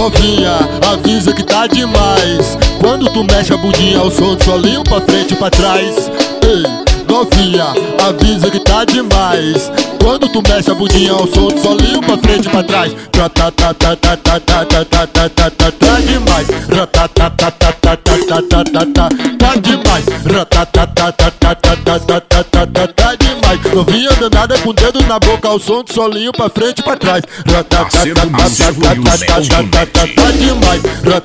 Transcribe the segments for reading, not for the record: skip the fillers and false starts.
novinha, avisa que tá demais. Quando tu mexe a bundinha ao som do solinho pra frente e pra trás. Ei, novinha, avisa que tá demais. Quando tu mexe a bundinha ao som do solinho pra frente e pra trás. Tá demais. Tá demais. Tá demais. Novinha danada com o dedo na boca ao som do solinho pra frente e pra trás. Tá demais.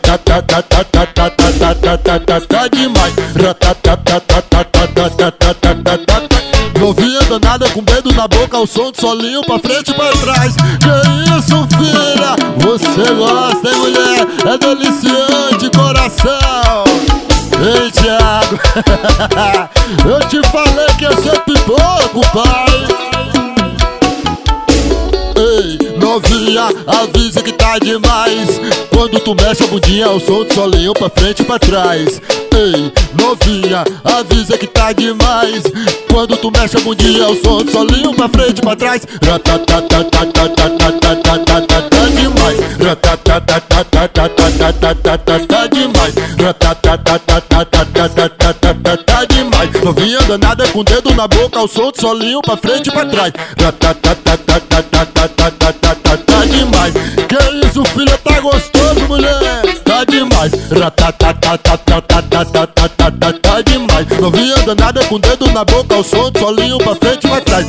Tá demais. Novinha danada com o dedo na boca ao som do solinho pra frente e pra trás. Que isso, filha? Você gosta, hein, mulher? É deliciante, coração. Ei, Thiago, eu te falei que ia ser pipoco, pai. Ei, novinha, avisa que tá demais. Quando tu mexe a bundinha ao som do solinho pra frente e pra trás. Ei, novinha, avisa que tá demais. Quando tu mexe a bundinha ao som do solinho pra frente e pra trás. Tá demais. Tá demais. Tá demais. Novinha danada com o dedo na boca ao som do solinho pra frente e pra trás. Tá demais. Que isso, filha, tá gostoso, mulher? Tá demais. Tá demais. Novinha danada com o dedo na boca ao som do solinho pra frente e pra trás.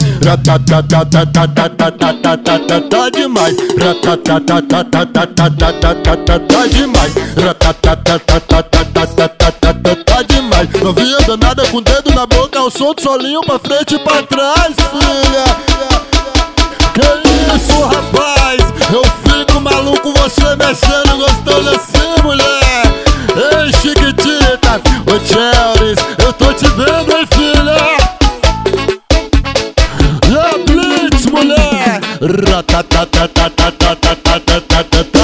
Tá demais. Tá demais. Tá demais. Novinha danada com o dedo na boca ao som do solinho pra frente e pra trás, filha. Que isso, rapaz? Eu fico maluco você mexendo gostoso assim, mulher. Ei, chiquitita, ô Cheris, eu tô te vendo, hein, filha. E a Blitz, mulher.